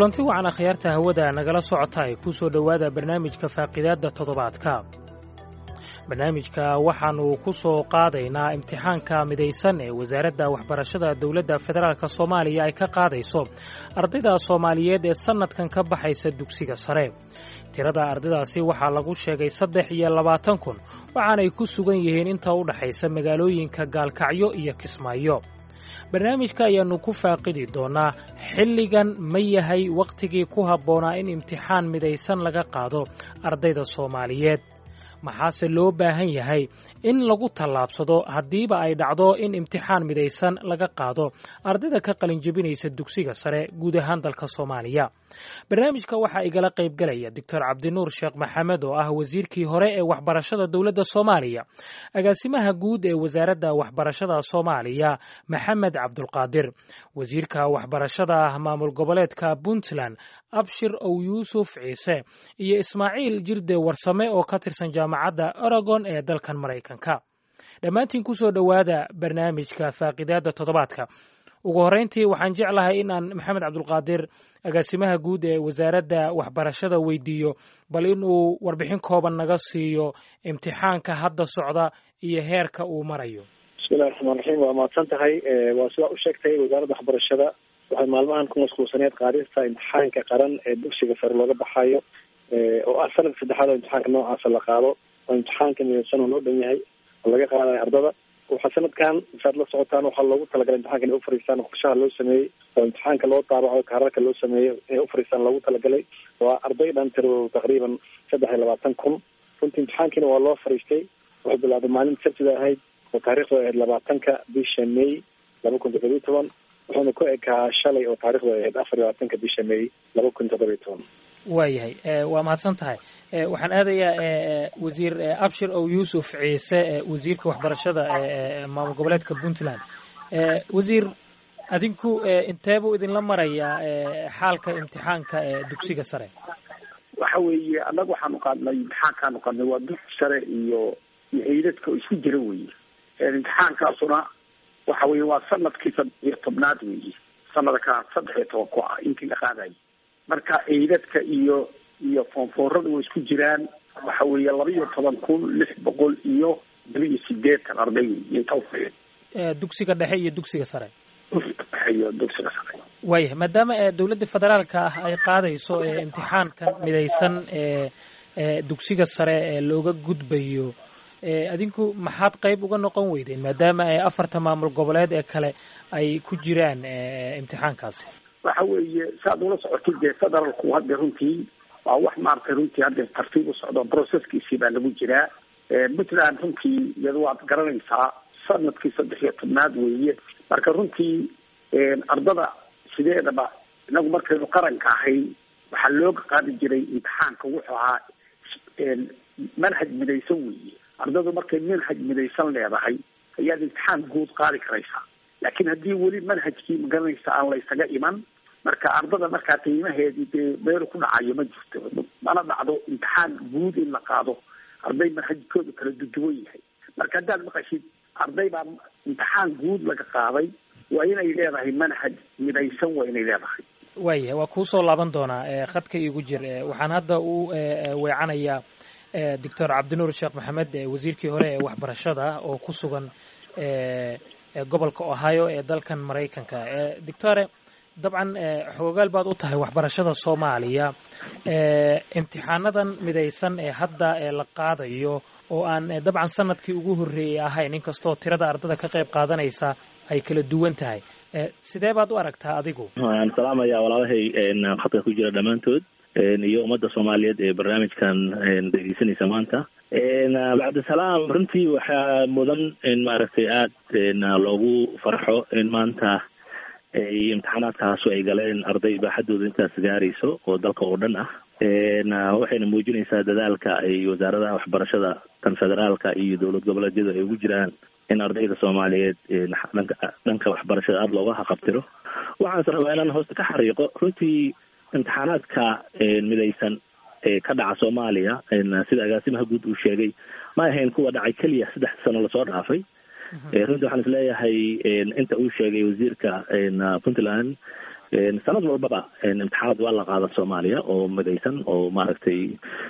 kulanti wacan akhyaarta hawada nagala socota ay ku soo dhowaada barnaamijka faaqidaadda toddobaadka barnaamijka waxaannu ku soo qaadaynaa imtixaanka midaysan ee wasaaradda waxbarashada dowladda federaalk soomaaliya ay ka qaadayso ardayda soomaaliyeed ee sannadkan ka baxaysa dugsiga sare tirada ardaydaasi waxaa lagu sheegay 23,000 waxaanay ku sugan yihiin inta u dhaxaysa magaalooyinka gaalkacyo iyo kismaayo barnaamijka ayaannu ku faaqidi doonaa xilligan ma yahay wakhtigii ku habboonaa in imtixaan midaysan laga qaado ardayda soomaaliyeed maxaase loo baahan yahay in lagu tallaabsado haddiiba ay dhacdo in imtixaan midaysan laga qaado ardayda ka qalinjebinaysa dugsiga sare guud ahaan dalka soomaaliya barnaamijka waxaa igala qayb galaya doctor cabdinuur sheekh maxamed oo ah wasiirkii hore ee waxbarashada dowladda soomaaliya agaasimaha guud ee wasaaradda waxbarashada soomaaliya maxamed cabdulqaadir wasiirka waxbarashada maamul goboleedka puntland abshir ow yuusuf ciise iyo ismaaciil jirde warsame oo ka tirsan jaamacadda oregon ee dalkan maraykanka dhammaantiin ku soo dhowaada barnaamijka faaqidaadda toddobaadka ugu horrayntii waxaan jeclahay in aan maxamed cabdulqaadir agaasimaha guud ee wasaaradda waxbarashada weydiiyo bal inuu warbixin kooban naga siiyo imtixaanka hadda socda iyo heerka uu marayo bismillahi raxmaan raxiim waa mahadsan tahay waa sidaa u sheegtay wasaaradda waxbarashada waxay maalmahan ku mashquulsaneed qaadista imtixaanka qaran ee dugsiga sare looga baxayo oo ah sanadka saddexaad oo imtixaanka noocaasa la qaado oo imtixaanka midaysan oo loo dhan yahay oo laga qaadayo ardada waxaa sanadkan saad la socotaan waxaa loogu talagalay imtixaanka inay ufariistaan qorshaha loo sameeyey oo imtixaanka loo daabaco kaararka loo sameeyey inay ufariistaan loogu talagalay waa arday dhan tiro taqriiban 23,000 runtii imtixaankiina waa loo fariistay wuxuu bilaabay maalinta sabtida ahayd oo taariikhdu ahayd 20 bisha May 2017 wuxuuna ku ekaa shalay oo taariikhdu ahayd 24 bisha May 2017 waayahay waa mahadsan tahay waxaan aadayaa wasiir abshir ow yuusuf ciise wasiirka waxbarashada maamul goboleedka puntland wasiir adinku inteebuu idinla marayaa xaalka imtixaanka dugsiga sare waxa weeye annaga waxaanu qaadnay imtixaankaanu qaadnay waa dugsi sare iyo ciidadka oo isku jira weeye imtixaankaasuna waxa weeye waa sanadkii 13 weeye sanadka 13 ku ah intii la qaadayo marka ciidadka iyo foonfoorada way isku jiraan waxa weeye 12,680 arday inta u fadhiya dugsiga dhexe iyo dugsiga sare dugsiga sare waayahay maadaama dowladda federaalka ah ay qaadayso imtixaankan midaysan dugsiga sare looga gudbayo adinku maxaad qayb uga noqon weydeen maadaama afarta maamul goboleed ee kale ay ku jiraan imtixaankaasi waxa weeye saad ula socotay dee federaalku hadda runtii waa wax maaragtay runtii hadda tartiib u socdo processkiisii baa lagu jiraa puntland runtii iyada waad garanaysaa sanadkii 13 weeye marka runtii ardada sideedaba inagu markaynu qaranka ahay waxaa looga qaadi jiray imtixaanka wuxuu ahaa manhaj midaysan weeye ardadu markay manhaj midaysan leedahay ayaad imtixaan guud qaadi karaysaa laakiin haddii weli manhajkii magaranaysa aan la isaga iman marka ardada markaa qiimaheedii dee meel ku dhacayo ma jirto mana dhacdo imtixaan guud in la qaado arday manhajkooda kala duwan yahay marka haddaad maqashid arday baa imtixaan guud laga qaaday waa inay leedahay manhaj midaysan waa inay leedahay waayahay waa kuu soo laaban doonaa khadka igu jir waxaan hadda u weecanayaa doctor cabdinuur sheekh maxamed wasiirkii hore ee waxbarashada oo ku sugan gobolka ohio ee dalkan maraykanka doctore dabcan xoogaal baad u tahay waxbarashada soomaaliya imtixaanadan midaysan ee hadda la qaadayo oo aan dabcan sanadkii ugu horreeyey ahayn inkastoo tirada ardada ka qayb qaadanaysa ay kala duwan tahay sidee baad u aragtaa adigu waan salaamayaa walaalahay khadka ku jira dhammaantood iyo ummadda soomaaliyeed ee barnaamijkan dhegeysanaysa maanta cabdisalaam runtii waxaa mudan in maaragtay aad loogu farxo in maanta imtixaanaadkaasu ay galeen arday baaxadooda intaas gaarayso oo dalka oo dhan ah waxayna muujinaysaa dadaalka ay wasaaradaha waxbarashada tan federaalka iyo dowlad goboleedyadu ay ugu jiraan in ardayda soomaaliyeed dhanka waxbarashada aada looga haqabtiro waxaanse rabaa inaan hoosta ka xariiqo runtii imtixaanaadka midaysan ee ka dhaca soomaaliya sida agaasimaha guud uu sheegay ma ahayn kuwa dhacay keliya 3 sano lasoo dhaafay runtii waxaan isleeyahay inta uu sheegay wasiirka puntland sanad walbaba imtixaanad waa la qaada Soomaaliya oo midaysan oo maaragtay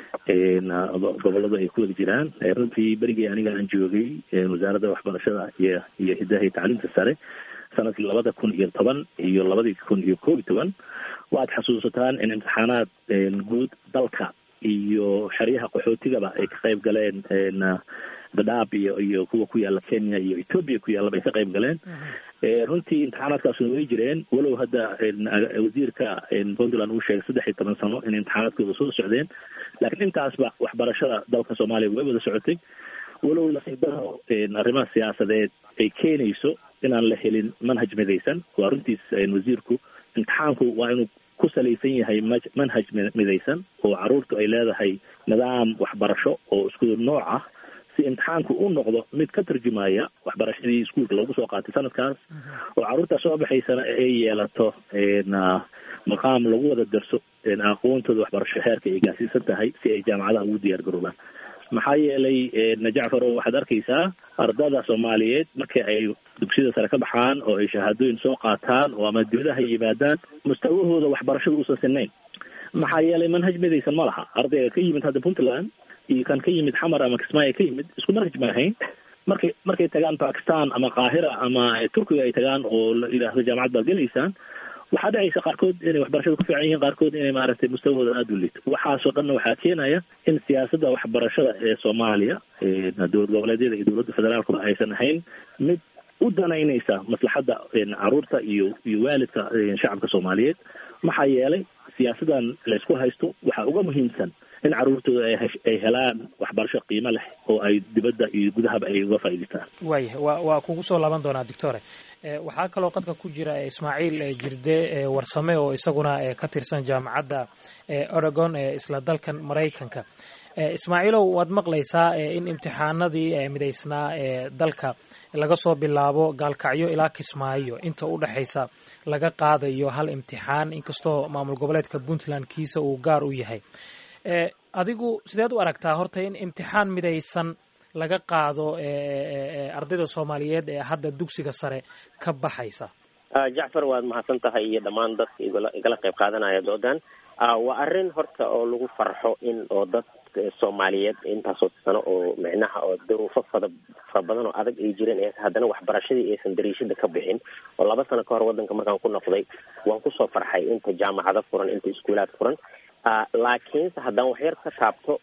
gobolada ay ku wada jiraan. runtii berigii aniga aan joogay wasaaradda waxbarashada iyo hidaha iyo tacliinta sare sanadkii 2010 iyo 2011 waad xasuusataan in imtixaanaad guud dalka iyo xeryaha qaxootigaba ay ka qayb galeen dadaab iyo kuwa ku yaala Kenya iyo Ethiopia ku yaala bay ka qayb galeen. runtii imtixaanaadkaas way jireen walow hadda wasiirka Puntland uu sheegay 13 sano in imtixaanaadkooda soo socdeen, laakiin intaasba waxbarashada dalka Soomaaliya way wada socotay walow la sidoo arrimaha siyaasadeed ay keenayso inaan la helin manhaj midaysan. waa runtiis wasiirku imtixaanku waa inuu ku salaysan yahay manhaj midaysan oo caruurtu ay leedahay nidaam waxbarasho oo isku nooc ah si imtixaanku uu noqdo mid ka tarjumaya waxbarashadii iskuulka lagu soo qaatay sanadkaas oo caruurta soo baxaysana ay yeelato maqaam lagu wada darso aqoontooda waxbarasho heerka ay gaarsiisan tahay si ay jaamacadaha ugu diyaar garoobaan. maxaa yeelay Jacfar waxaad arkaysaa ardada Soomaaliyeed markii ay dugsiyada sare ka baxaan oo ay shahaadooyin soo qaataan oo ama dibadaha yimaadaan mustawahooda waxbarashada uusan sinayn. maxaa yeelay manhaj midaysan ma laha. ardayga ka yimid hadda Puntland iyo kan ka yimid Xamar ama Kismaayo ka yimid isku manhaj ma ahayn. markay tagaan Pakistan ama Qaahira ama Turkiga ay tagaan oo la yiraahdo jaamacad baad gelaysaan, waxaa dhacaysa qaarkood inay waxbarashada ku fiican yihiin, qaarkood inay maaragtay mustawahooda aada u liito. waxaasoo dhanna waxaa keenaya in siyaasadda waxbarashada ee Soomaaliya dowlad goboleedyada iyo dowladda federaalkuba aysan ahayn mid u danaynaysa maslaxadda caruurta iyo waalidka shacabka Soomaaliyeed. maxaa yeelay siyaasadan la isku haysto waxaa uga muhiimsan in caruurtooda ay helaan waxbarasho qiimo leh oo ay dibadda iyo gudahaba ay uga faa'iidaystaan. waa kugu soo laaban doonaa doctore. waxaa kaloo qadka ku jira Ismaaciil Jirde Warsame oo isaguna ka tirsan jaamacadda Oregon ee isla dalkan Mareykanka. Ismaaciilow waad maqlaysaa in imtixaanadii midaysnaa dalka laga soo bilaabo Gaalkacyo ilaa Kismaayo inta u dhaxaysa laga qaadayo hal imtixaan, inkastoo maamul goboleedka Puntland kiisa uu gaar u yahay. adigu sideed u aragtaa horta in imtixaan midaysan laga qaado ardayda Soomaaliyeed ee hadda dugsiga sare ka baxaysa? Jacfar, waad mahadsan tahay iyo dhammaan dadka igala qayb qaadanaya doodan. waa arrin horta oo lagu farxo in oo dad Soomaaliyeed intaasoo sano oo micnaha oo duruufo fara badan oo adag ay jireen ee haddana waxbarashadii aysan dariishada ka bixin. oo 2 sano ka hor wadanka markaan ku noqday waan kusoo farxay inta jaamacado furan, inta iskuulaad furan. laakiinse haddaan waxyar ka taabto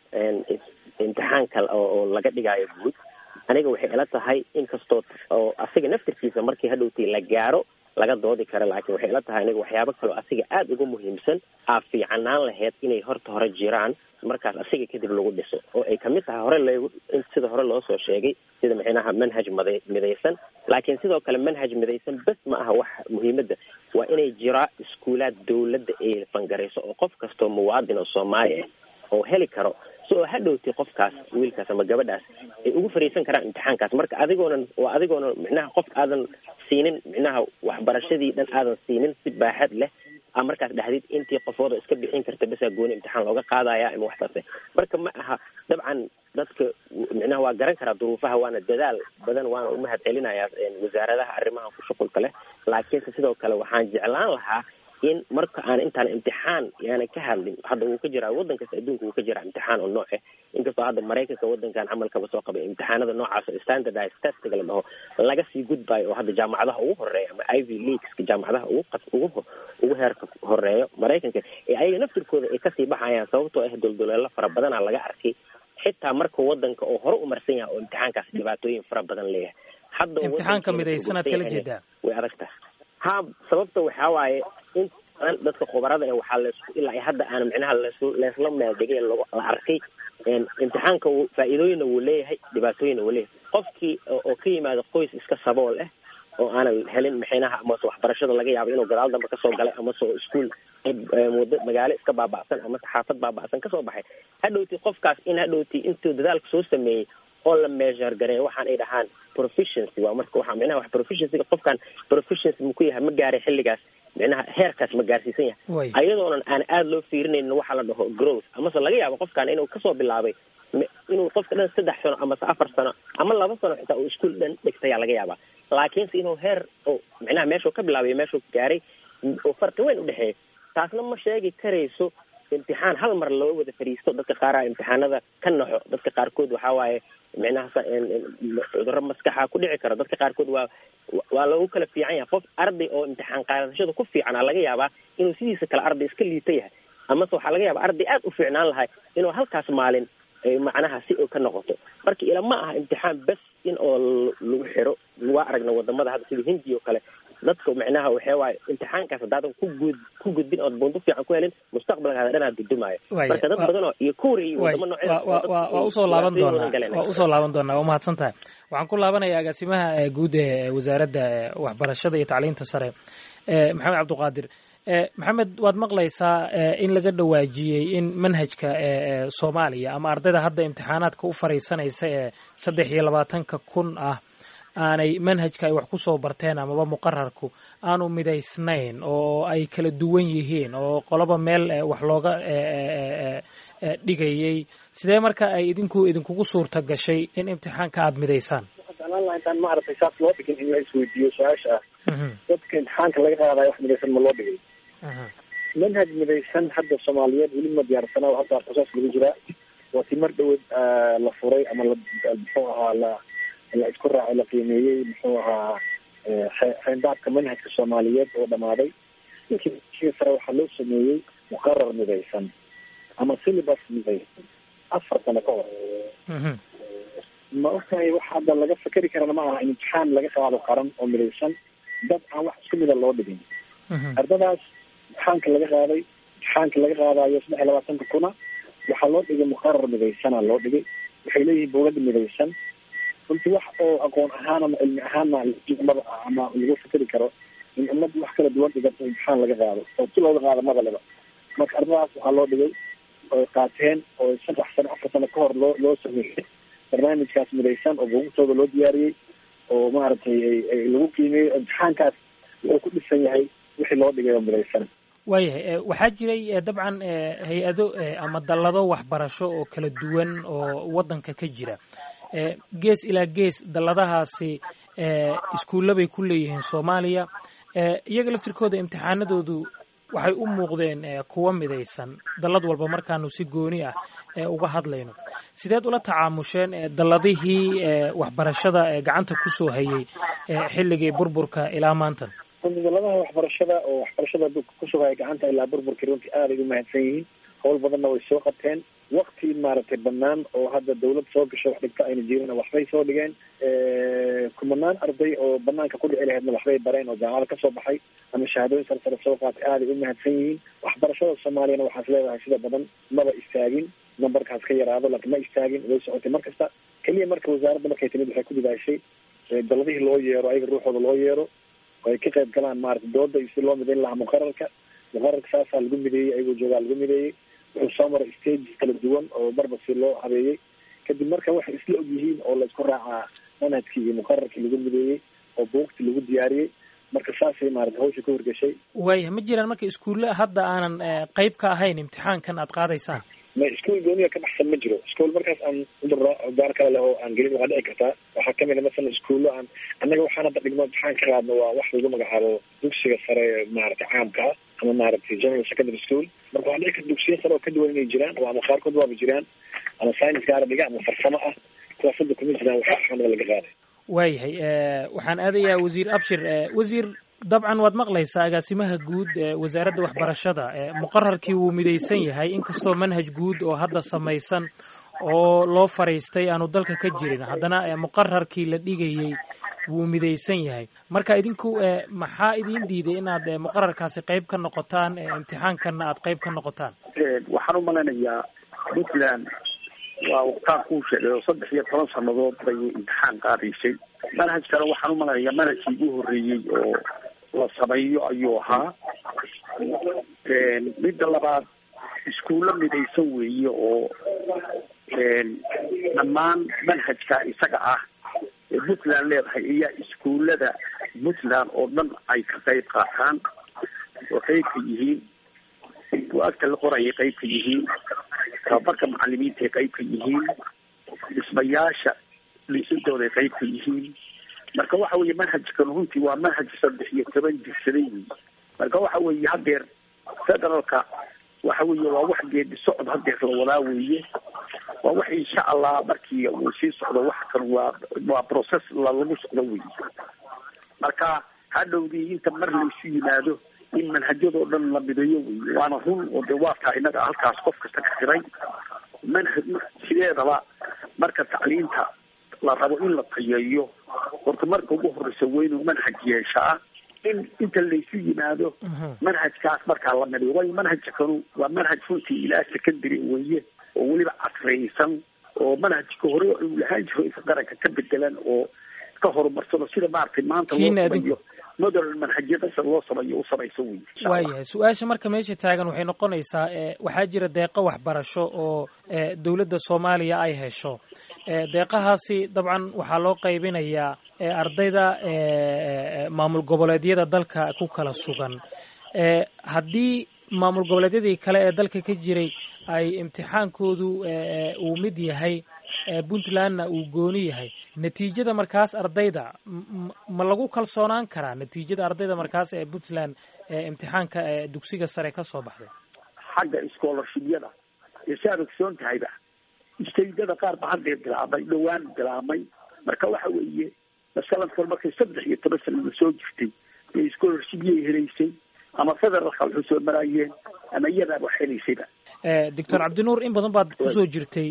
imtixaanka oo laga dhigayo guud, aniga waxay ila tahay inkastoo oo asiga naftirkiisa markii hadhowtii la gaaro laga doodi kara, laakiin waxay ila tahay aniga waxyaabo kaloo asiga aada uga muhiimsan fiicanaan lahayd inay hore jiraan markaas asiga kadib lagu dhiso. oo ay kamid tahay sida hore loo soo sheegay sida micnaha manhaj midaysan. laakiin sidoo kale manhaj midaysan bas ma aha wax muhiimadda, waa inay jiraa iskuulaad dawladda ay fangarayso oo qof kastoo muwaadin oo Soomaali ah oo heli karo soo hadhowtii qofkaas wiilkaas ama gabadhaas ay ugu fariisan karaan imtixaankaas. marka adigoona micnaha qof aadan siinin micnaha waxbarashadii dhan aadan siinin si baaxad leh markaas dhahdid intii qofooda iska bixin karta basa gooni imtixaan looga qaadaya ama waxtaase. marka ma aha dabcan dadka micnaha waa garan karaa duruufaha, waana dadaal badan, waana u mahad celinayaa wasaaradaha arrimaha ku shuqulka leh. laakiinse sidoo kale waxaan jeclaan lahaa in marka aan intaan imtixaan yaana ka hadlin, hadda wuu ka jiraa waddan kasta adduunka wuu ka jiraa imtixaan oo nooc ah. inkastoo hadda Mareykanka waddankan camalkaba soo qabay imtixaanada noocaas oo standardized testiga la dhaho laga sii gudbayo oo hadda jaamacadaha ugu horeeya ama Ivy Leagueska jaamacadaha ugu heerka horeeyo Mareykanka ee ayaga naftirkooda ay kasii baxayaan sababtoo ah dulduleelo fara badanaa laga arkay xitaa marka waddanka oo hore u marsan yahay oo imtixaankaas dhibaatooyin fara badan leeyahay. hadda imtixaanka midaysanaad kala jeedaa way adagtahay. sababta waxaa waaye in dadka khubarada waxaa ilaa hadda aan micnaha leesla meeldhigay la arkay imtixaanka faa'iidooyinna wuu leeyahay, dhibaatooyinna wuu leeyahay. qofkii oo ka yimaada qoys iska sabool ah oo aanan helin micnaha amase waxbarashada laga yaabo inuu gadaal dambe kasoo galay amase oo iskuul muddo magaalo iska baaba'san amase xaafad baaba'san kasoo baxay, hadhowtii qofkaas in hadhowtii intuu dadaalka soo sameeyey oo la measure gareeyo waxaan ay dhahaan proficiency. waa marka waxaa micnaha wax proficiency qofkan proficiency mu ku yahay ma gaaray xilligaas micnaha heerkaas ma gaarsiisan yahay, ayadoonan aan aada loo fiirinaynin waxa la dhaho growth. amase laga yaabo qofkan inuu kasoo bilaabay inuu qofka dhan 3 sano amase 4 sano ama 2 sano xitaa uu iskuul dhan dhigtayaa laga yaabaa, laakiinse inuu heer oo micnaha meeshuu ka bilaabay meeshuu gaaray oo farqi weyn udhexeeya. taasna ma sheegi karayso imtixaan hal mar loo wada fadhiisto. dadka qaara imtixaanada ka naxo, dadka qaarkood waxaa waaye micnaha cudurro maskaxa ku dhici karo, dadka qaarkood waa lagu kala fiican yahay. qof arday oo imtixaan qaadashada ku fiicanaa laga yaabaa inuu sidiisa kale arday iska liita yahay, amase waxaa laga yaabaa arday aad u fiicnaan lahay inuu halkaas maalin macnaha si ka noqoto. marka ila ma aha imtixaan bes in oo lagu xiro. waa aragna wadamada hadda sida hindiya oo kale, dadka micnaha waxaa waaye imtixaankaas haddaadan ku gudbin ood bunto fiican ku helin, mustaqbalkaada dhanaa gudumaayo. marka dad badan oo iyo kuuri iyo wadamo waa usoo laaban doonaa waa mahadsan tahay. waxaan ku laabanayaa agaasimaha guud ee wasaaradda waxbarashada iyo tacliinta sare maxamed cabdiqaadir. maxamed, waad maqlaysaa in laga dhawaajiyey in manhajka soomaaliya ama ardayda hadda imtixaanaadka u fariisanaysa ee 23,000 ah aanay manhajka ay wax ku soo barteen amaba muqararku aanu midaysnayn oo ay kala duwan yihiin oo qoloba meel wax looga dhigayay. sidee marka ay idinkugu suurta gashay in imtixaanka aada midaysaan? intaan maaragtay saas loo dhigin in la isweydiiyo su-aasha dadka imtixaanka laga qaadayo wax midaysan ma loo dhigay? manhaj midaysan hadda soomaaliyeed weli ma diyaarsana, hadda qosaas lagu jiraa. waa ti mar dhaweed la furay ama muxuu ahaa la isku raacay, la qiimeeyey muxuu ahaa xeyndaabka manhajka soomaaliyeed oo dhamaaday. inkii sare waxaa loo sameeyey muqarar midaysan ama syllabus midaysan 4 sano ka hor. ma ogtahay wax hadda laga fakeri karana ma aha in imtixaan laga qaado qaran oo midaysan dad aan wax isku mida loo dhigin. ardadaas imtixaanka laga qaadayo 23,000 waxaa loo dhigay muqarar midaysana loo dhigay. waxay leeyihiin buugad midaysan. runtii wax oo aqoon ahaan ama cilmi ahaanna ama lagu fikeri karo in ummad wax kala duwan dhigato imtixaan laga qaado oo si looga qaado madaleba. marka ardadaas waxaa loo dhigay oo qaateen oo 3 sano 4 sano ka hor loo sameeyey barnaamijkaas midaysan oo buugtooda loo diyaariyey oo maaragtay lagu qiimeeyey. imtixaankaas wuxuu ku dhisan yahay wixii loo dhigay oo midaysan. waayahay, waxaa jiray dabcan hay-ado ama dallado waxbarasho oo kala duwan oo waddanka ka jira. gees ilaa gees dalladahaasi iskuulla bay ku leeyihiin Soomaaliya. iyaga laftirkooda imtixaanadoodu waxay u muuqdeen kuwa midaysan, dallad walba markaanu si gooni ah uga hadlayno. sideed ula tacaamusheen dalladihii waxbarashada gacanta ku soo hayay xilligii burburka ilaa maantan? dalladaha waxbarashada oo waxbarashada kusoo hayay gacanta ilaa burburkii runtii aad ay u mahadsan yihiin. howl badanna way soo qabteen. wakti maaragtay banaan oo hadda dawlad soo gasho wax dhigta ayna jirin waxbay soo dhigeen. kumanaan arday oo banaanka ku dhici lahaydna waxbay bareen oo jaamacada kasoo baxay ama shahaadooyin sare soo qaatay. aad ay u mahadsan yihiin. waxbarashada soomaaliyana waxaas leedahay sida badan maba istaagin, numberkaas ka yaraado laakiin ma istaagin, way socotay mar kasta. keliya marka wasaaradda markay timid waxay ku didaashay dalladihii loo yeero, ayaga ruuxooda loo yeero oo ay ka qayb galaan maaragtay dooda iyo si loo midayn lahaa muqararka saasaa lagu mideeyey, ayagoo joogaa lagu mideeyey. wuxuu soo maray stages kala duwan oo marba si loo habeeyey. kadib marka waxay isla og yihiin oo la isku raacaa manhajkii iyo muqararkii lagu mideeyey oo buugtii lagu diyaariyey. marka saasay maaragtay hawsha ka horgeshay. waaya, ma jiraan marka iskuulle hadda aanan qayb ka ahayn imtixaankan aad qaadaysaan? ma iskuul gooniga ka baxsan ma jiro. iskuul markaas aan udurno gaar kale leh oo aan gelin waxaa dhici kartaa. waxaa kamid a masalan iskuullo aan annaga waxaan hadda dhigno imtixaan ka qaadno waa wax lagu magacaabo dugsiga sare maaragtay caamka ah ama maaragtay general secondary school. marka waxaa dhici karta dugsiya sare oo ka duwan inay jiraan oo ama qaarkood waaba jiraan ama science gaara dhiga ama farsamo ah. kuwaas hadda kuma jiraan waxa imtixaanada laga qaaday. waayahay, waxaan aadayaa wasiir Abshir. wasiir, dabcan waad maqlaysaa agaasimaha guud wasaaradda waxbarashada. muqararkii wuu midaysan yahay, inkastoo manhaj guud oo hadda samaysan oo loo fariistay aanu dalka ka jirin, haddana muqararkii la dhigayey wuu midaysan yahay. marka idinku maxaa idin diiday inaad muqararkaasi qayb ka noqotaan, imtixaankanna aad qayb ka noqotaan? waxaan u malaynayaa puntland waa waqtaan kuu sheegay oo 13 sannadood bay imtixaan qaadaysay. manhajkana waxaan u malaynayaa manhajkii ugu horreeyey oo la sameeyo ayuu ahaa. midda labaad iskuulla midaysan weeye oo dhammaan manhajka isaga ah ee puntland leedahay ayaa iskuullada puntland oo dhan ay ka qayb qaataan oo qayb ka yihiin. buugagta la qorayay qayb ka yihiin, tababarka macalimiinta ay qayb ka yihiin, dhismayaasha liisadooda ay qayb ka yihiin. marka waxa weeye manhajkan runtii waa manhaj 13 jirsaday wey marka waxa weeye hadeer federaalka waxa weeye waa wax geedi socod hadeer la wadaa weeye waa wax insha allah markii uu sii socdo wax kan waa process lagu socdo weeye marka hadhowdii inta mar laysu yimaado in manhajyadoo dhan la mideeyo weeye waana run oo dee waataa inaga halkaas qof kasta ka xiray manhaj sideedaba marka tacliinta la rabo in la tayeeyo horta marka ugu horeysa waa inuu manhaj yeeshaa in inta laysu yimaado manhajkaas markaa la midayo waayo manhajka kanu waa manhaj runtii ilaa secondary weeye oo weliba casriyeysan oo manhajka hore uu lahaan jiro inta qaranka ka bedelan oo ka horumarsado sida maaragtay maanta loo sameeyo model manhajyada sida loo sameeyo u samayso wey. waayahay su-aasha marka meesha taagan waxay noqonaysaa waxaa jira deeqo waxbarasho oo dowladda Soomaaliya ay hesho deeqahaasi dabcan waxaa loo qaybinayaa ardayda maamul goboleedyada dalka ku kala sugan haddii maamul goboleedyadii kale ee dalka ka jiray ay imtixaankoodu uu mid yahay Puntlandna uu gooni yahay natiijada markaas ardayda ma lagu kalsoonaan karaa natiijada ardayda markaas ee Puntland imtixaanka dugsiga sare ka soo baxday xagga scholarship-yada isaga ogsoon tahayba isteedada qaar ba hadda bilaabay dhawaan bilaabay marka waxa weeye masalan markay 13 sano soo jirtay scholarship-yay helaysay ama federaalka wuxuu soo marayeen ama iyada wax helaysayba Dr. Cabdinuur in badan baad ku soo jirtay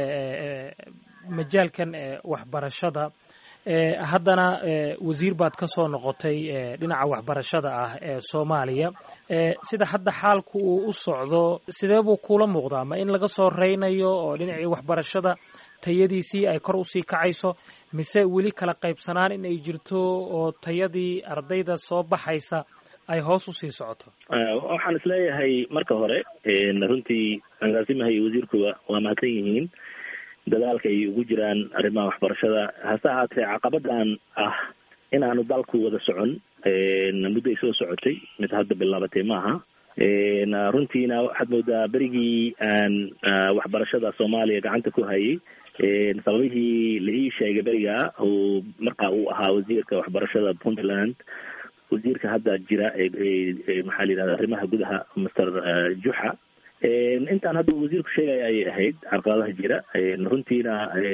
majaalkan waxbarashada haddana wasiir baad ka soo noqotay dhinaca waxbarashada ah ee Soomaaliya sida hadda xaalku uu u socdo sidee buu kula muuqdaa ma in laga soo reynayo oo dhinacii waxbarashada tayadiisii ay kor u sii kacayso mise weli kala qaybsanaan in ay jirto oo tayadii ardayda soo baxaysa ay hoos u sii socoto waxaan isleeyahay marka hore runtii agaasimaha iyo wasiirkuba waa mahadsan yihiin dadaalka ay ugu jiraan arrimaha waxbarashada hase ahaatee caqabadan ah in aanu dalku wada socon muddo ay soo socotay mid hadda bilaabatay maaha runtiina waxaad moodaa berigii aan waxbarashada Soomaaliya gacanta ku hayay sababihii la ii sheegay beriga oo markaa uu ahaa wasiirka waxbarashada Puntland wasiirka hadda jira maxaa la yidhahdaa arrimaha gudaha Mr. Juxa intaan hadda wasiirku sheegay ay ahayd carqaladaha jira runtiina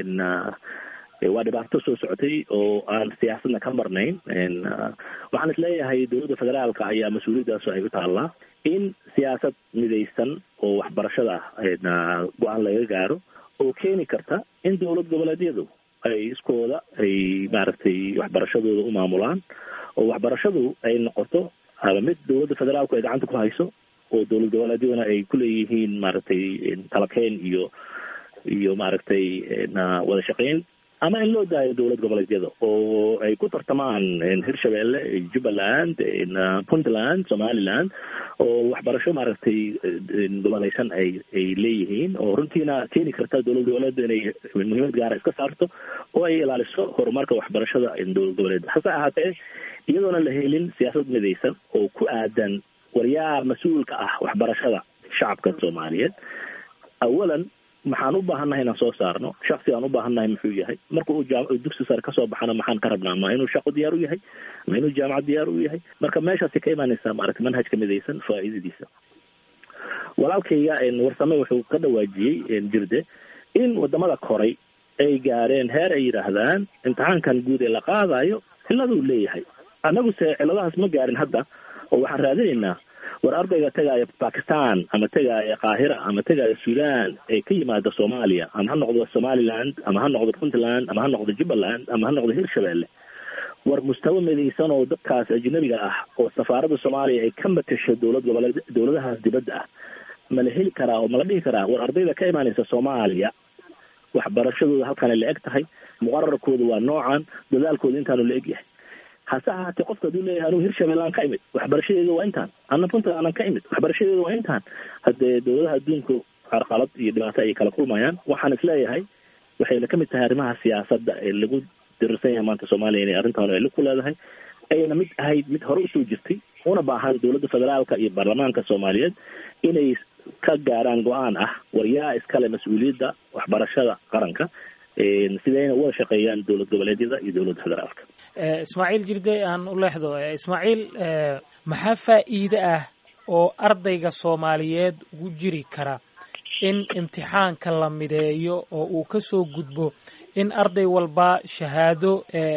waa dhibaato soo socotay oo aan siyaasadna ka marnayn waxaan isleeyahay dowladda federaalka ayaa mas-uuliyaddaas ay u taallaa in siyaasad midaysan oo waxbarashada go-aan laga gaaro oo keeni karta in dowlad goboleedyadu ay iskooda ay maaragtay waxbarashadooda u maamulaan oo waxbarashadu ay noqoto mid dowladda federaalku ay gacanta ku hayso oo dowlad goboleedyaduna ay ku leeyihiin maaragtay talakeen iyo maaragtay wada shaqayn ama in loo daayo dowlad goboleedyada oo ay ku tartamaan Hirshabelle, Jubbaland, Puntland, Somaliland oo waxbarasho maaragtay gobolaysan ay leeyihiin oo runtiina keeni karta dowlad goboleed inay muhiimad gaar ah iska saarto oo ay ilaaliso horumarka waxbarashada dowlad goboleed hase ahaatee iyadoona la helin siyaasad midaysan oo ku aadan waryaa mas-uulka ah waxbarashada shacabka Soomaaliyeed awalan maxaan u baahannahay inaan soo saarno shakhsi aan u baahannahay muxuu yahay marka uu dugsi sare ka soo baxana maxaan ka rabnaa ma inuu shaqo diyaar u yahay ma inuu jaamacad diyaar u yahay marka meeshaasi ka imaanaysaa maaragtay manhajka midaysan faa'iidadiisa walaalkayga warsame wuxuu ka dhawaajiyey jirde in wadamada koray ay gaareen heer ay yidhaahdaan imtixaankan guud ee la qaadayo ciladuu leeyahay annaguse ciladahaas ma gaarin hadda oo waxaan raadinaynaa war ardayga tagaaya Pakistan ama tagaaya Qaahira ama tagaaya Suudaan ee ka yimaada Soomaaliya ama ha noqdo Somaliland ama ha noqdo Puntland ama ha noqdo Jubbaland ama ha noqdo Hirshabelle war mustawa midaysan oo dadkaas ajnabiga ah oo safaaradda Soomaaliya ay ka matasho dowladaha dibadda ah ma la heli karaa oo ma la dhihi karaa war ardayda ka imaanaysa Soomaaliya waxbarashadooda halkan la eg tahay muqarrarkooda waa noocan dadaalkooda intaanu la eg yahay hase ahaatee qofka haduu leeyahay anuu Hirshabelle aan ka imid waxbarashadeeda waa intaan anna Puntland aan ka imid waxbarashadeeda waa intaan haddee dowladaha adduunku carqalad iyo dhibaato ay kala kulmayaan waxaan isleeyahay waxayna ka mid tahay arrimaha siyaasadda ee lagu dirsan yahay maanta Soomaaliya inay arrintan ay ku leedahay ayna mid ahayd mid hore usoo jirtay una baahan dowladda federaalka iyo baarlamaanka Soomaaliyeed inay ka gaaraan go-aan ah waryaa iskale mas-uuliyadda waxbarashada qaranka sidayna uga shaqeeyaan dowlad goboleedyada iyo dowladda federaalka ismaaciil jirde aan u leexdo. Ismaaciil, maxaa faa'iide ah oo ardayga Soomaaliyeed ugu jiri kara in imtixaanka la mideeyo oo uu ka soo gudbo in arday walba shahaado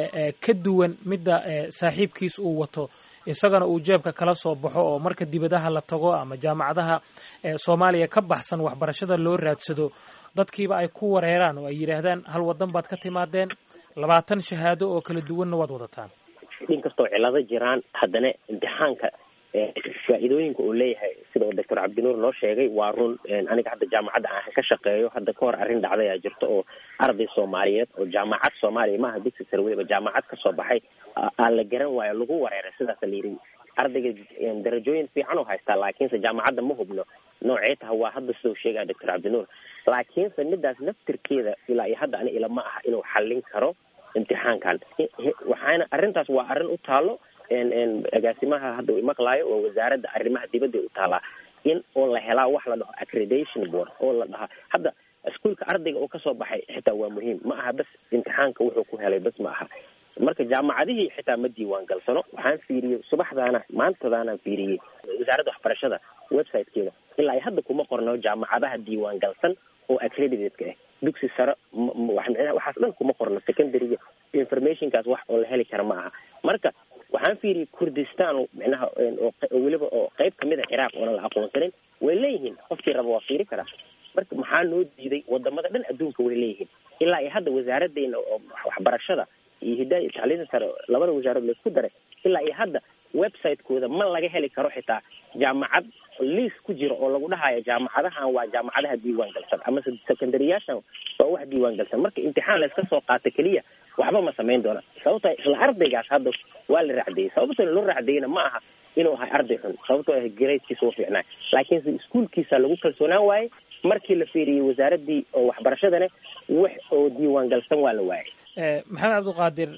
ka duwan midda saaxiibkiis uu wato isagana uu jeebka kala soo baxo oo marka dibadaha la tago ama jaamacadaha Soomaaliya ka baxsan waxbarashada loo raadsado dadkiiba ay ku wareeraan oo ay yiraahdaan hal wadan baad ka timaadeen 20 shahaado oo kala duwanna waad wadataan. inkastoo cilado jiraan haddana imtixaanka faa'iidooyinka uu leeyahay sida Dr. Cabdinuur noo sheegay waa run. aniga hadda jaamacadda aan ka shaqeeyo hadda ka hor arrin dhacday ayaa jirto oo arday Soomaaliyeed oo jaamacad Soomaaliya maaha dugsi sare weliba jaamacad ka soo baxay aan la garan waayo lagu wareeray sidaas la yiri ardayga darajooyin fiican oo haysta laakiinse jaamacadda ma hubno noocee tahay waa hadda soo sheegay Dr. Cabdinuur laakiinse midaas naftirkeeda ilaa iyo hadda ani ilama aha inuu xallin karo imtixaankan. waxaana arrintaas waa arrin u taalo agaasimaha hadda uu maqlaayo oo wasaaradda arrimaha dibadda u taala in oo la helaa wax la dhaho accreditation board oo la dhaha hadda iskuulka ardayga oo ka soo baxay xitaa waa muhiim ma aha bas imtixaanka wuxuu ku helay bas ma aha. marka jaamacadihii xitaa ma diiwaan galsano. waxaan fiiriyey maantadaanaan fiiriyey wasaaradda waxbarashada websitekeeda ilaa ay hadda kuma qorno jaamacadaha diiwaan galsan oo accredited-ka ah dugsi sare waxaas dhan kuma qorno. secondary informationkaas wax oo la heli kara ma aha. marka waxaan fiiriyey Kurdistan macnaha oo weliba oo qayb kamid ah Iraq oo la aqoonsanin way leeyihiin qofkii rabo waa fiiri kara. marka maxaa noo diiday wadamada dhan adduunka way leeyihiin ilaa ay hadda wasaaraddeena oo waxbarashada iyo hidaayada tacliinta sare labada wasaarad la isku daray ilaa ay hadda website-kooda ma laga heli karo xitaa jaamacad liis ku jiro oo lagu dhahayo jaamacadahan waa jaamacadaha diiwaan galsan ama secondaryyaashan waa wax diiwaan galsan. marka imtixaan la iska soo qaato keliya waxba ma samayn doona sababtoo isla ardaygaas hadda waa la raacdeeyey. sababtoo loo raacdeeyna ma aha inuu ahay arday xun sababtoo ah gradekiisa u fiicnaa laakiin iskuulkiisa lagu kalsoonaan waaye. markii la fiiriyey wasaaraddii oo waxbarashadana wax oo diiwaan galsan waa la waayay. maxamed cabdiqaadir,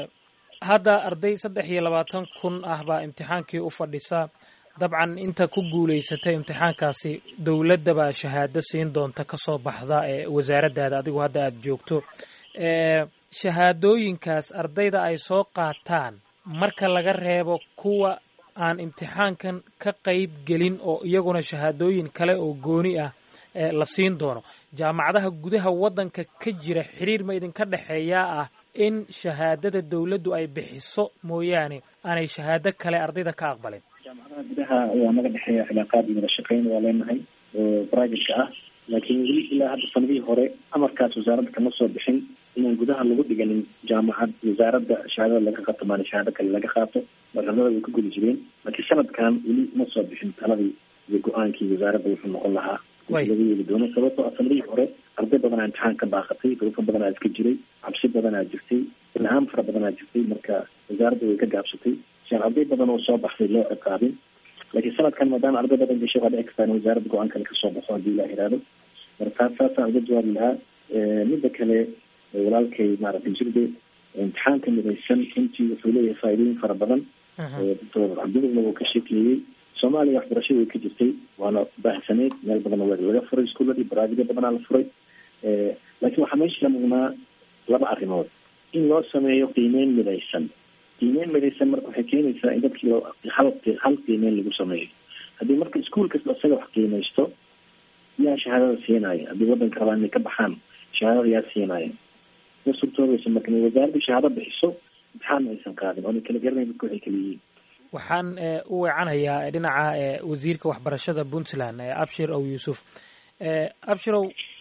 hadda arday 23,000 ah baa imtixaankii u fadhisa. dabcan inta ku guulaysatay imtixaankaasi dowladda baa shahaado siin doonta ka soo baxda wasaaraddaada adigu hadda aad joogto. shahaadooyinkaas ardayda ay soo qaataan marka laga reebo kuwa aan imtixaankan ka qayb gelin oo iyaguna shahaadooyin kale oo gooni ah la siin doono, jaamacadaha gudaha waddanka ka jira xiriir ma idinka dhexeeyaa ah in shahaadada dawladdu ay bixiso mooyaane aanay shahaado kale ardayda ka aqbalin? jaamacadaha gudaha ayaa naga dhexeeya cilaaqaad iyo wada shaqayn waa leenahay oo private ah, laakiin weli ilaa hadda sanadihii hore amarkaas wasaaradda kama soo bixin inaan gudaha lagu dhiganin jaamacad wasaaradda shahaadada laga qaato maana shahaado kale laga qaato. marxaladooda way ku guli jireen, laakiin sanadkan weli ma soo bixin taladii iyo go-aankii wasaaradda wuxuu noqon lahaa laga yeeli doono. sababtoo sanadihii hore arday badanaa imtixaan ka baaqatay, duruufo badanaa iska jiray, cabsi badanaa jirtay, ilhaam fara badanaa jirtay. marka wasaaradda way ka gaabsatay siaan arday badan oo soo baxday loo ciqaabin. laakiin sanadkan maadaama arday badan gashay waa dhici kartaa in wasaaradda go-aan kale kasoo baxo haddii la iraado. marka saasaan uga jawaabi lahaa. midda kale walaalkay maaragtay jirde imtixaanka midaysan runtii wuxuu leeyahay faa'iidooyin fara badan. doctor cabdinuurna wuu ka sheekeeyey. soomaaliya waxbarashada way ka jirtay, waana baahsaneyd, meel badanna waa laga furay iskuuladii, barnaamijyo badanaa la furay. laakiin waxaa meesha mugnaa laba arrimood in loo sameeyo qiimeyn midaysan. qiimeyn midaysan marka waxay keenaysaa in dadkii hal qiimeyn lagu sameeyo. haddii marka iskuul kasta isaga wax qiimaysto yaa shahaadada siinaya, haddii waddanka rabaa inay ka baxaan shahaadada yaa siinaya. ma suurtoobaysa marka inay wasaaradda shahaado bixiso imtixaan aysan qaadin oona kala garanayn dadka waxay kala yihiin. waxaan u weecanayaa dhinaca wasiirka waxbarashada Puntland Abshir Aw Yuusuf. Abshirow,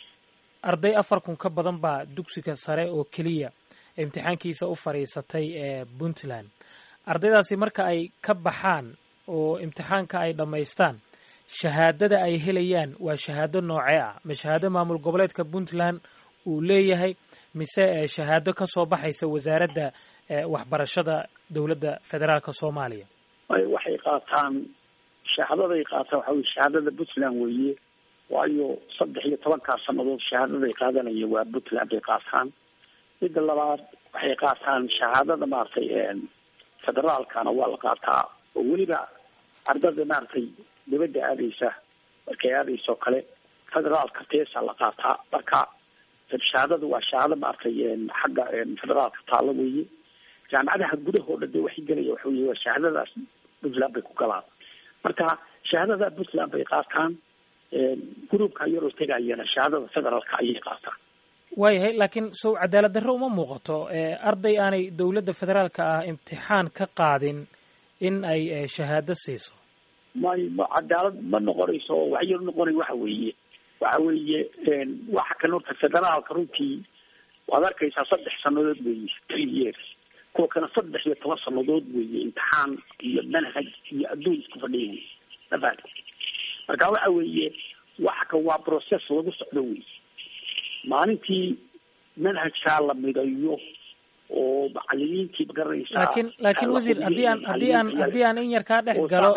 arday 4,000 ka badan baa dugsiga sare oo keliya imtixaankiisa u fariisatay Puntland. ardaydaasi marka ay ka baxaan oo imtixaanka ay dhammaystaan shahaadada ay helayaan waa shahaado noocee ah? ma shahaado maamul goboleedka Puntland uu leeyahay mise shahaado ka soo baxaysa wasaaradda waxbarashada dowladda federaalka Soomaaliya? waxay qaataan shahaadaday qaataan waxa weeye shahaadada Puntland weeye, waayo 13 sanadood shahaadaday qaadanaya waa Puntland bay qaataan. midda labaad waxay qaataan shahaadada maartay federaalkana waa la qaataa oo weliba ardada maartay dibadda aadaysa markay aadayso kale federaalka teesa la qaataa. marka shahaadadu waa shahaado maartay xagga federaalka taalo weeye. jaamacadaha gudahooda dee waxay gelaya waxa weeye waa shahaadadaas puntland bay ku galaan marka shahaadada puntland bay qaataan gruubka yaroo tegayana shahaadada federaalka ayay qaataan. waayahay laakiin sow cadaalad darro uma muuqato arday aanay dowladda federaalka ah imtixaan ka qaadin in ay shahaado siiso? ma cadaalad ma noqonayso waxyar noqonay waxa weeye waxa kan horta federaalka runtii waad arkaysaa 3 sanadood weeye 3 years kuwa kana 13 sanadood weeye imtixaan iyo manhaj iyo adduun isku fadhiyay dabad marka waxa weeye waxa ka waa process lagu socdo weeye maalintii manhajka la midayo oo macallimiintii garanaysaa laakiin wasiir haddii aan in yar ka dhex galo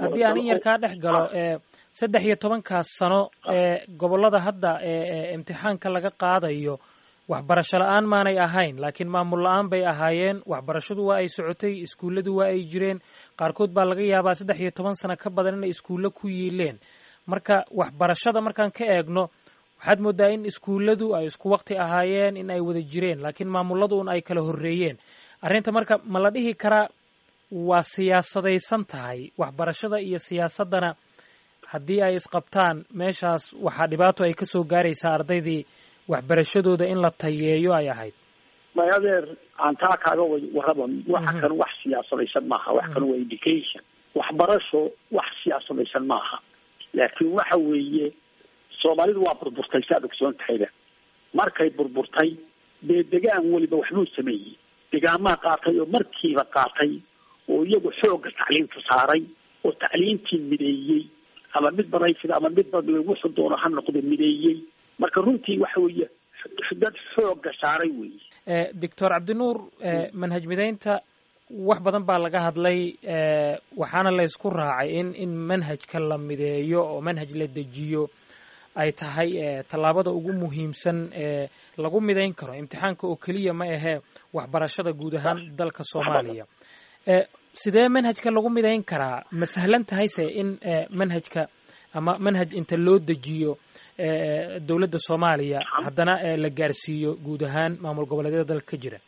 13 sano gobolada hadda imtixaanka laga qaadayo waxbarasho la'aan maanay ahayn laakiin maamul la'aan bay ahaayeen waxbarashadu waa ay socotay iskuulladu waa ay jireen qaarkood baa laga yaabaa 13 sano ka badan inay iskuulla ku yiileen marka waxbarashada markaan ka eegno waxaad moodaa in iskuulladu ay isku waqti ahaayeen in ay wada jireen laakiin maamuladuun ay kala horreeyeen arrinta marka ma la dhihi karaa waa siyaasadaysan tahay waxbarashada iyo siyaasaddana haddii ay isqabtaan meeshaas waxaa dhibaato ay ka soo gaaraysaa ardaydii waxbarashadooda in la tayeeyo ay ahayd? may adeer aan taa kaaga warraba waxa kan wax siyaasadaysan maaha wax kan waa education waxbarasho wax siyaasadaysan maaha laakiin waxa weeye Soomaalidu waa burburtay saad ogsoon tahayba markay burburtay deegaan waliba waxbuu sameeyay deegaamaha qaatay oo markiiba qaatay oo iyagu xoogga tacliinta saaray oo tacliintii mideeyey ama mid baraysid ama mid bad wuxuu doono ha noqdo mideeyey marka runtii waxa weeye dad xoogga saaray weeye. Doctor Cabdinuur manhaj mideynta wax badan baa laga hadlay waxaana la isku raacay in manhajka la mideeyo oo manhaj la dejiyo ay tahay tallaabada ugu muhiimsan ee lagu midayn karo imtixaanka oo keliya ma ahee waxbarashada guud ahaan dalka Soomaaliya. sidee manhajka lagu midayn karaa ma sahlan tahay se in manhajka ama manhaj inta loo dejiyo dowladda Soomaaliya haddana la gaarsiiyo guud ahaan maamul goboleedyada dalka ka jira?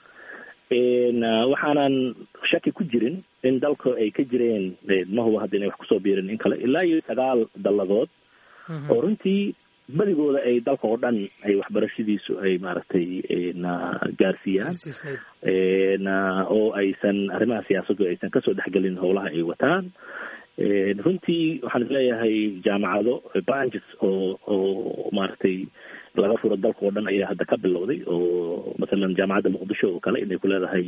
waxaanan shaki ku jirin in dalka ay ka jireen ma huwa hadda inay wax kusoo biirin in kale ilaa iyo 9 dalladood oo runtii badigooda ay dalka oo dhan ay waxbarashadiisu ay maaragtay gaarsiiyaan oo aysan arrimaha siyaasaddu aysan kasoo dhexgelin howlaha ay wataan runtii waxaan isleeyahay jaamacado branches oo maaragtay laga furo dalka oo dhan ayaa hadda ka bilowday oo masalan jaamacadda muqdisho oo kale inay ku leedahay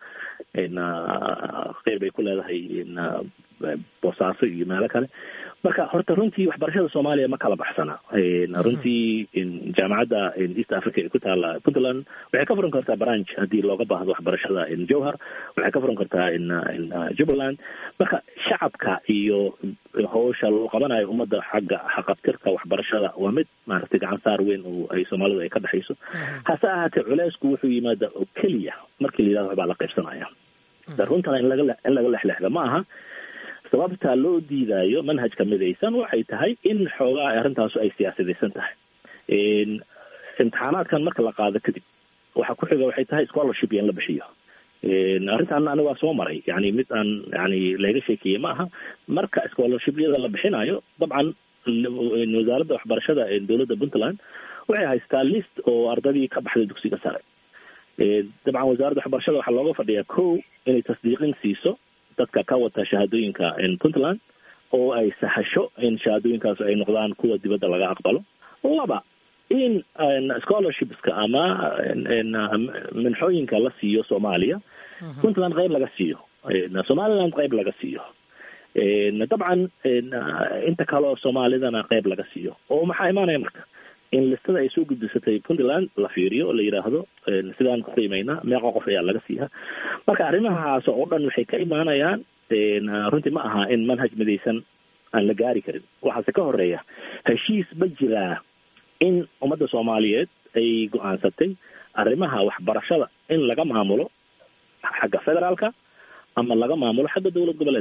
qeyb ay ku leedahay boosaaso iyo meelo kale marka horta runtii waxbarashada Soomaaliya ma kala baxsana runtii jaamacadda East Africa ee ku taala Puntland waxay ka furan kartaa branch haddii looga baahdo waxbarashada Jowhar waxay ka furan kartaa Jubaland marka shacabka iyo hawsha loo qabanayo ummadda xagga xaqabtirka waxbarashada waa mid maaragtay gacan saar weyn oo ay Soomaalidu ay ka dhaxayso hase ahaatee culeysku wuxuu yimaada oo keliya markii la yidhahdo waxbaa la qaybsanaya runtan in laga lexlexda ma aha sababta loo diidayo manhajka midaysan waxay tahay in xoogaa arrintaas ay siyaasadaysan tahay imtixaanaadkan marka la qaado kadib waxa ku xiga waxay tahay scholarship in la bixiyo arrintan aniga waa soo maray yani mid aan yani laga sheekiyay ma aha marka scholarship-yada la bixinayo dabcan wasaaradda waxbarashada ee dowladda Puntland waxay haystaa list oo ardadii ka baxday dugsiga sare dabcan wasaaradda waxbarashada waxaa looga fadhiyaa kow inay tasdiiqin siiso dadka ka wata shahaadooyinka Puntland oo ay sahasho in shahaadooyinkaas ay noqdaan kuwa dibadda laga aqbalo laba in scholarshipska ama minxooyinka la siiyo Soomaaliya Puntland qayb laga siiyo Somaliland qayb laga siiyo dabcan inta kale oo Soomaalidana qayb laga siiyo oo maxaa imaanaya marka in listada ay soo gudbisatay Puntland la fiiriyo oo la yiraahdo sidaan ku qiimeynaa meeqa qof ayaa laga siiyaa marka arrimahaas oo dhan waxay ka imaanayaan runtii ma aha in manhaj midaysan aan la gaari karin waxaase ka horeeya heshiis ma jiraa in ummadda Soomaaliyeed ay go'aansatay arrimaha waxbarashada in laga maamulo xagga federaalka ama laga maamulo xagga dowlad goboleedka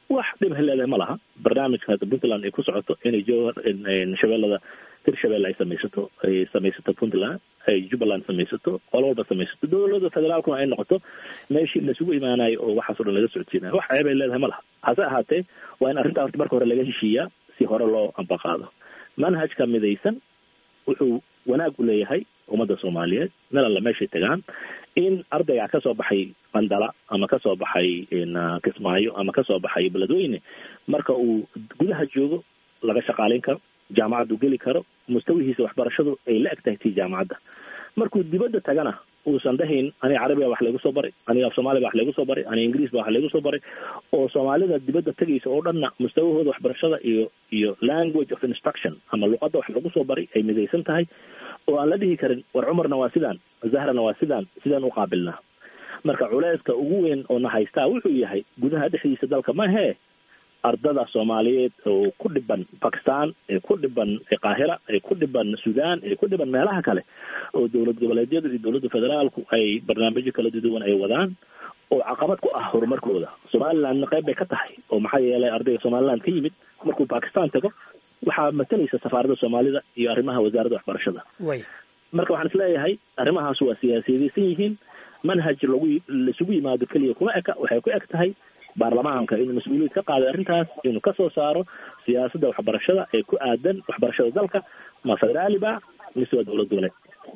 wax dhib leedahay ma laha barnaamijka hadda puntland ay ku socoto inay jowhar shabeellada hirshabelle ay samaysato puntland ay jubbaland samaysato qolo walba samaysato dowladda federaalkuna ay noqoto meeshii laisugu imaanayo oo waxaas o dhan laga socodsiinayo wax ceeb ay leedahay ma laha hase ahaatee waa in arrintaa horta marka hore laga heshiiyaa si hore loo ambaqaado manhajka midaysan wuxuu wanaag u leeyahay ummadda soomaaliyeed meel alla meeshay tagaan in ardayga ka soo baxay qandala ama ka soo baxay kismaayo ama ka soo baxay beledweyne marka uu gudaha joogo laga shaqaalayn karo jaamacaddu geli karo mustawihiisa waxbarashadu ay la eg tahay tii jaamacadda markuu dibadda tagana uusan dahayn aniga carabiga wax laygu soo baray aniga af soomaaliga wax laygu soo baray aniga ingiriis ba wax laygu soo baray oo soomaalida dibadda tegaysa oo dhanna mustawahooda waxbarashada iyo language of instruction ama luqadda wax lagu soo baray ay midaysan tahay oo aan la dhihi karin war cumarna waa sidaan zahrana waa sidaan u qaabilnaa marka culeyska ugu weyn oo na haystaa wuxuu yahay gudaha dhexdiisa dalka mahee ardada soomaaliyeed oo ku dhiban bakistan ee ku dhiban qaahira ee ku dhiban sudan ee ku dhiban meelaha kale oo dowlad goboleedyada iyo dowladda federaalku ay barnaamijyo kala duwan ay wadaan oo caqabad ku ah horumarkooda somalilandna qayb bay ka tahay oo maxaa yeelay ardayga somaliland ka yimid markuu bakistan tago waxaa matalaysa safaaradda soomaalida iyo arrimaha wasaaradda waxbarashada marka waxaan isleeyahay arrimahaas waa siyaasiyadaysan yihiin manhaj laisugu yimaado keliya kuma eka waxay ku eg tahay baarlamaanka inuu mas-uuliyad ka qaaday arrintaas inuu ka soo saaro siyaasadda waxbarashada ee ku aadan waxbarashada dalka ma federaaliba mise waa dowlad goboleed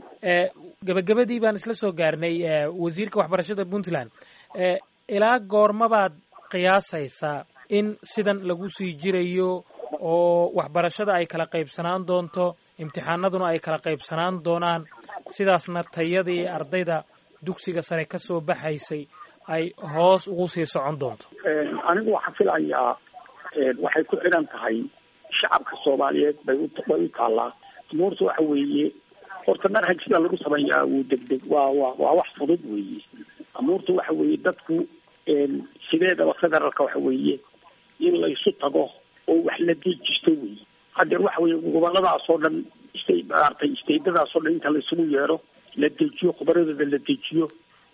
gabagabadii baan isla soo gaarnay wasiirka waxbarashada puntland ilaa goormabaad qiyaasaysaa in sidan lagu sii jirayo oo waxbarashada ay kala qaybsanaan doonto imtixaanaduna ay kala qaybsanaan doonaan sidaasna tayadii ardayda dugsiga sare ka soo baxaysay ay hoos ugu sii socon doonto anigu waxaan filayaa waxay ku xidhan tahay shacabka soomaaliyeed bay u taallaa umuurta waxa weeye horta manhaj sida lagu sameeyaa wuu degdeg waa wax fudud weeye umuurta waxa weeye dadku sideedaba federaalka waxa weeye in laysu tago oo wax la dejisto weeye hadeer waxa weeye goboladaas oo dhan isteydadaas oo dhan inta laysugu yeero la dejiyo khubaradooda la dejiyo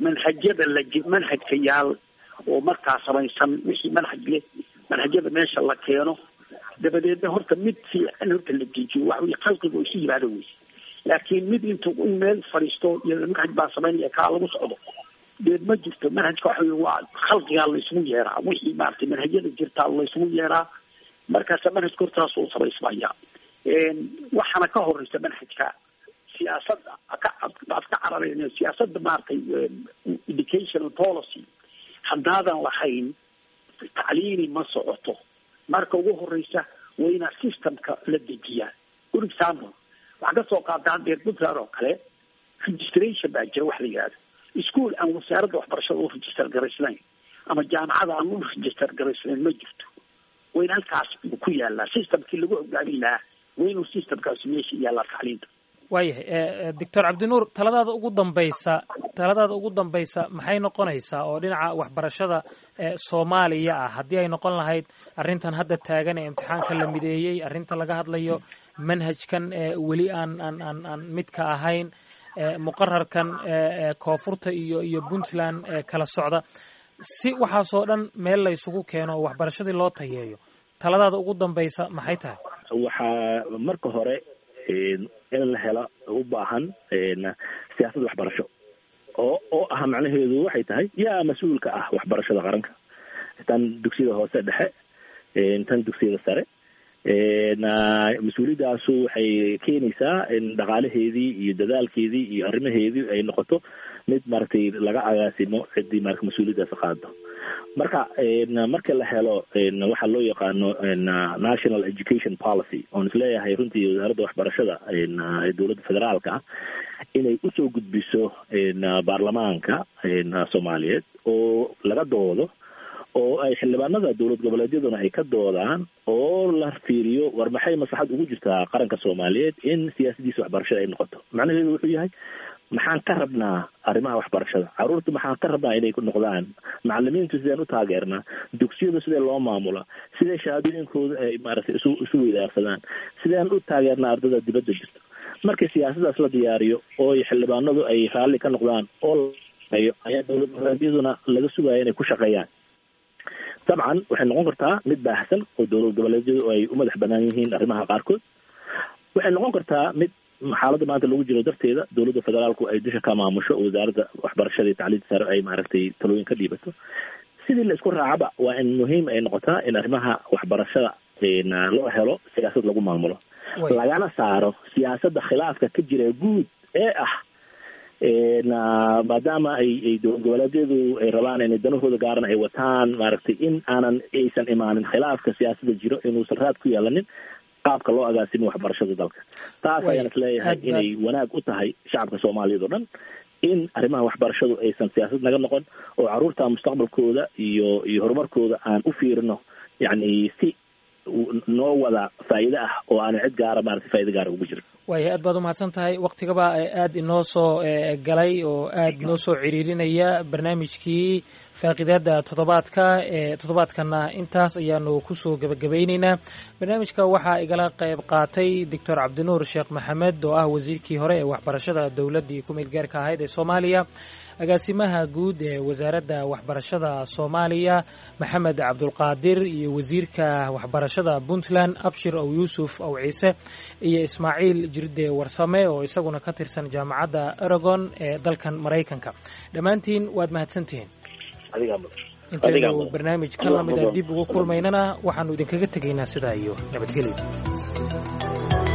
manhajka yaal oo markaa samaysan wixii manhaj leh manhajyada meesha la keeno dabadeedna horta mid fiican horta la dejiyo waxa weye khalqiga oo isu yimaado wey laakiin mid inta in meel fadhiisto iyo manhaj baa samaynaya kaa lagu socdo deed ma jirto manhajka waxa weye waa khalqigaa laysugu yeeraa wixii maaragtay manhajyada jirtaa laysugu yeeraa markaasa manhajka hortaas uu samaysmaya waxaana ka horeysa manhajka siyaasadda aad ka cararayna siyaasadda maaragtay educational policy haddaadan lahayn tacliini ma socoto marka ugu horeysa waa inaa systemka la dejiyaa for example waxaa ka soo qaata hadeer puntland oo kale registration baa jira wax la yihahdo school aan wasaaradda waxbarashada u register garaysnayn ama jaamacada aan u register garaysnayn ma jirto waa in halkaas ku yaallaa systemkii lagu hogaamin lahaa waa inuu systemkaasi meesha yaallaa tacliinta waayahay doctor cabdinuur taladaada ugu dambaysa maxay noqonaysaa oo dhinaca waxbarashada soomaaliya ah haddii ay noqon lahayd arrintan hadda taagan ee imtixaanka la mideeyey arrinta laga hadlayo manhajkan weli aan midka ahayn muqararkan koonfurta iyo puntland kala socda si waxaasoo dhan meel la isugu keeno oo waxbarashadii loo tayeeyo taladaada ugu dambaysa maxay tahay waxaa marka hore in la helo u baahan siyaasad waxbarasho oo ah macnaheedu waxay tahay yaa mas-uulka ah waxbarashada qaranka tan dugsiyada hoose dhexe tan dugsiyada sare mas-uuliyadaasu waxay keenaysaa in dhaqaalaheedii iyo dadaalkeedii iyo arrimaheedii ay noqoto mid maaragtay laga agaasimo ciddii marka mas-uuliyaddaas qaado marka la helo waxaa loo yaqaano national education policy oon isleeyahay runtii wasaaradda waxbarashada ee dowladda federaalka ah inay usoo gudbiso baarlamaanka soomaaliyeed oo laga doodo oo ay xildhibaanada dowlad goboleedyaduna ay ka doodaan oo la fiiriyo war maxay maslaxad ugu jirtaa qaranka soomaaliyeed in siyaasadiisa waxbarashada ay noqoto macnaheedu wuxuu yahay maxaan ka rabnaa arrimaha waxbarashada caruurta maxaan ka rabnaa inay ku noqdaan macalimiintu sideen u taageernaa dugsiyadu sidee loo maamula sidee shahaadooyinkooda ay maaragtay isu weydaarsadaan sideen u taageernaa ardada dibadda jirta markii siyaasadaas la diyaariyo oo xildhibaanadu ay raalli ka noqdaan oo ayaa dowlad goboleedyaduna laga sugaya inay ku shaqeeyaan dabcan waxay noqon kartaa mid baahsan oo dowlad goboleedyadu ay u madax banaan yihiin arrimaha qaarkood. waxay noqon kartaa mid xaaladda maanta lagu jiro darteeda dowladda federaalku ay dusha ka maamusho oo wasaaradda waxbarashada iyo tacliinta sare ay maaragtay talooyin ka dhiibato. sidii la isku raacaba waa in muhiim ay noqotaa in arrimaha waxbarashada loo helo siyaasad lagu maamulo, lagana saaro siyaasadda khilaafka ka jira guud ee ah maadaama ay dowlad goboleedyadu ay rabaan inay danahooda gaarana ay wataan maaragtay in aysan imaanin khilaafka siyaasadda jiro inuusan raad ku yeelanin qaabka loo agaasimo waxbarashada dalka. taas ayaan isleeyahay inay wanaag u tahay shacabka soomaaliyeed oo dhan in arrimaha waxbarashadu aysan siyaasad naga noqon oo caruurta mustaqbalkooda iyo horumarkooda aan u fiirino yani si noo wada faa'iido ah oo aan cid gaara maaragtay faa'iido gaara ugu jirin. waaya aad baad umahadsan tahay. waktigaba aad inoo soo galay oo aad inoo soo ciriirinaya barnaamijkii faaqidaada toddobaadkana intaas ayaanu kusoo gebagabayneynaa. barnaamijka waxaa igala qayb qaatay doctor cabdinuur sheekh maxamed oo ah wasiirkii hore ee waxbarashada dowladdii ku-meel gaarka ahayd ee soomaaliya, agaasimaha guud ee wasaaradda waxbarashada soomaaliya maxamed cabdulqaadir, iyo wasiirka waxbarashada puntland abshir ow yuusuf ow ciise, iyo ismaaciil jirde warsame oo isaguna ka tirsan jaamacadda Oregon ee dalkan Maraykanka. dhammaantiin waad mahadsantihiin. intaynu barnaamij ka lamida dib ugu kulmaynana waxaanu idinkaga tegaynaa sidaa iyo nabadgelyo.